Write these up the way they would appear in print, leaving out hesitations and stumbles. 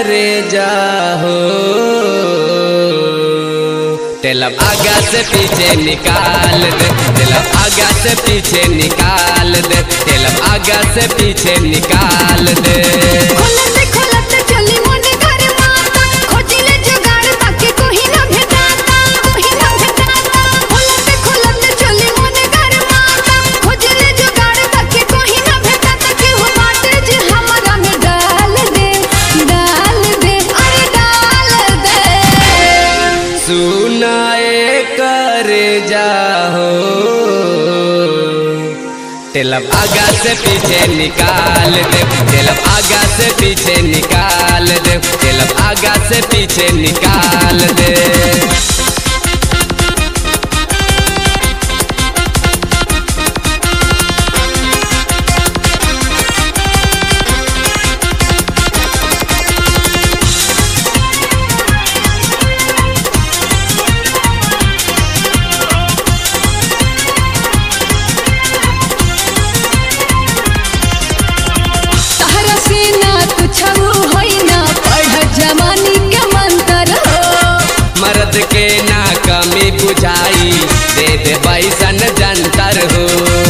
करे जाहो तेलब आगा से पीछे निकाल दे, तेलब आगा से पीछे निकाल दे, तेलब आगा से पीछे निकाल दे। खोलते खोलते चली मोने घर माता, खोजिले जुगाड़ बाकी कोई ना भेटाता, कोई ना भेटाता। खोलते खोलते चली मोने घर माता, खोजिले जुगाड़ बाकी कोई ना भेटाता। केहू बाटे जे हमरा में डाल दे, डाल दे, अरे डाल दे। सुनाए करे जाहो तेलब आगा से पीछे निकाल दे, तेलब आगा से पीछे निकाल दे, तेलब आगा से पीछे निकाल दे। मर्द के ना कमी बुझाई दे दे बैसन जंतर हो।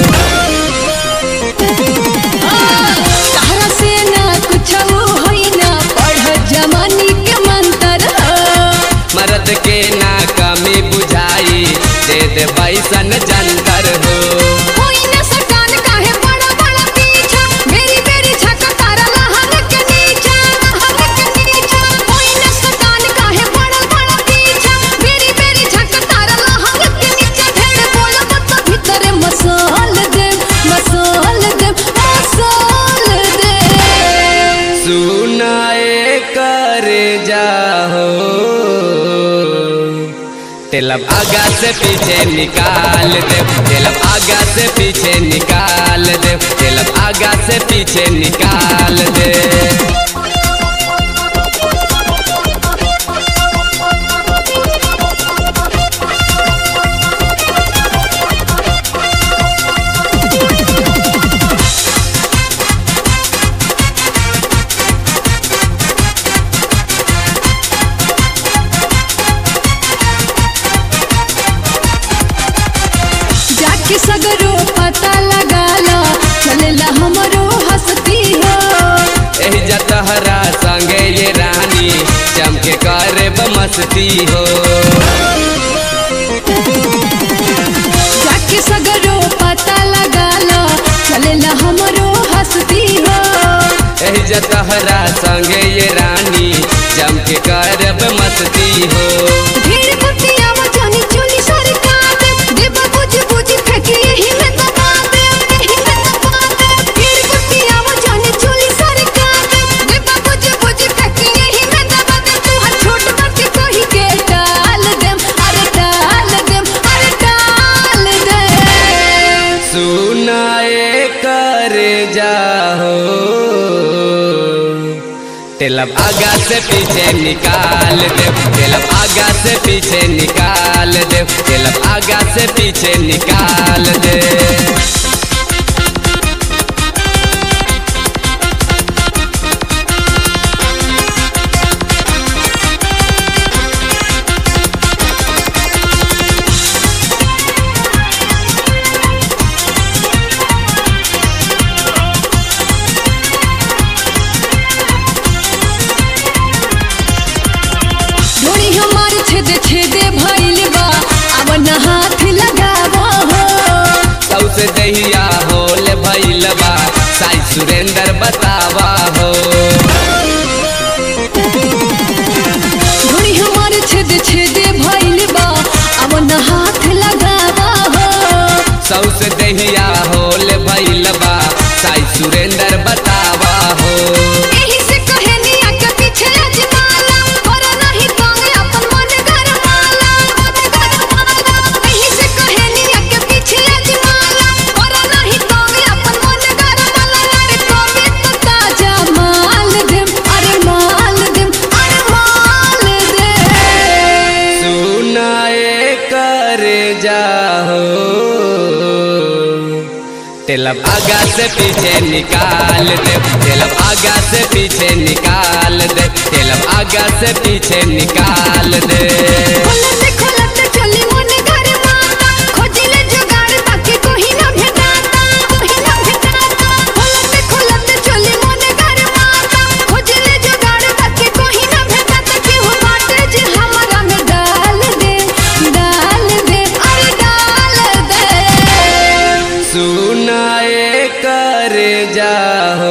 तारा से ना कुछ होई ना पढ़ जमानी के मंतर हो। मर्द के ना कमी बुझाई दे दे बैसन जंतर हो। होई ना सटान काहे बड़ा बड़ा पीछा, मेरी मेरी छका तारा लहन के नीचा, लहन के नीचा। होई ना सटान काहे बड़ा बड़ा पीछा, मेरी मेरी छका तारा लहन के नीचा। ढेर बोलब तो भीतर मसाल दे, मसाल दे, मसाल दे। सुनाए करे जाहो तेलब आगा से पीछे निकाल दे, तेलब आगा से पीछे निकाल दे, तेलब आगा से पीछे निकाल दे। जाके सगरो पता लगाला, चलेला हमरो हंसती हो। एही जतहरा संगे ये रानी चमके करे बमस्ती हो। जाके सगरो पता लगाला, चलेला हमरो हंसती हो। एही जतहरा संगे ये रानी चमके करे बमस्ती हो। भीड़ बतिया वजनी चोली सरका दे, देबा बुझ बुझ फेंकी यही में दबा दे, यही में दबा दे। भीड़ बतिया वजनी चोली सरका दे, देबा बुझ बुझ फेंकी यही में दबा दे। तू हर छोट बात कही के डाल दे, अरे डाल दे, अरे डाल दे। सुनाए करे जाहो तेलब आगा से पीछे निकाल दे, तेलब आगा से पीछे निकाल दे, तेलब आगा से पीछे निकाल दे। ढोड़ी हमार छेदे छेदे भइल बा, अब न हाथ लगावो हो। सौसे दहिया होल भइल बा, साई सुरेंद्र बतावा हो। ढोड़ी हमार छेदे छेदे भइल बा, अब न हाथ लगावो हो। सौसे दहिया होल भइल बा, साई सुरेंद्र बतावा हो। एही से कहनिया के पीछे अजमाला, और नहीं तंग अपन मन घर माला, मन घर माला। एही से कहनिया के पीछे अजमाला, और नहीं तंग अपन मन घर माला। अरे कभी तो ताजा माल दे, अरे माल दे, अरे माल दे। सुनाए करे जाहो तेलब आगा से पीछे निकाल दे, तेलब आगा से पीछे निकाल दे, तेलब तेलब आगा से पीछे निकाल दे। खोलते खोलते चली मोने घर माता, खोजिले जुगाड़ बाकी कोही ना भेटाता, कोही ना भेटाता। खोलते खोलते चली मोने घर माता, खोजिले जुगाड़ बाकी कोही ना भेटाता। केहू बाटे जे हमरा में डाल दे, अरे डाल दे। सुनाए करे जाहो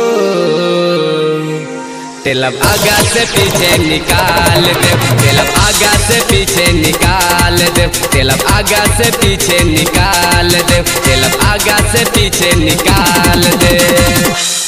तेलब आगा से पीछे निकाल दे, तेलब आगा से पीछे निकाल दे, तेलब आगा से पीछे निकाल दे, तेलब आगा से पीछे निकाल दे।